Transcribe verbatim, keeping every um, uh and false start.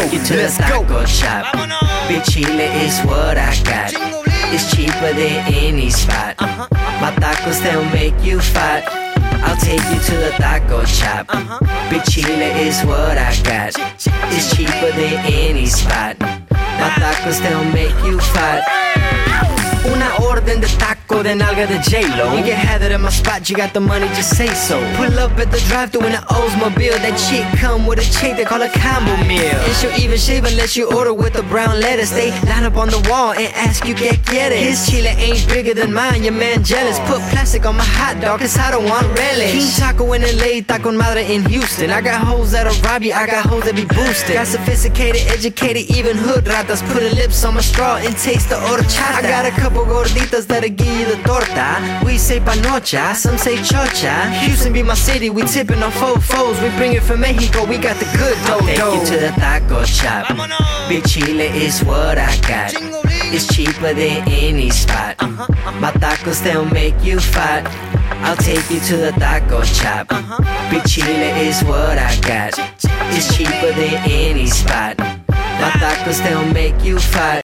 take you to the taco shop. Big chile is what I got. It's cheaper than any spot. My tacos, they'll make you fat. I'll take you to the taco shop. Big chile is what I got. It's cheaper than any spot. My tacos, they'll make you fat. Una orden de taco de nalga de J-Lo. You can have it at my spot, you got the money, just say so. Pull up at the drive-thru in an Oldsmobile. That chick come with a chick they call a combo meal. And she'll even shave unless you order with the brown lettuce. They line up on the wall and ask you, ¿qué quieres? His chile ain't bigger than mine, your man jealous. Put plastic on my hot dog, cause I don't want relish. King Taco in L A, taco madre in Houston. I got hoes that'll rob you, I got hoes that be boosted. Got sophisticated, educated, even hood ratas. Put her lips on my straw and taste the horchata. I got a couple gorditas that'll give you the torta. We say panocha, some say chocha. Houston be my city, we tipping on fofos. We bring it from Mexico, we got the good dough. I'll take you to the taco shop. Big chile is what I got. It's cheaper than any spot. My tacos, they'll make you fat. I'll take you to the taco shop. Big chile is what I got. It's cheaper than any spot. My tacos, they'll make you fat.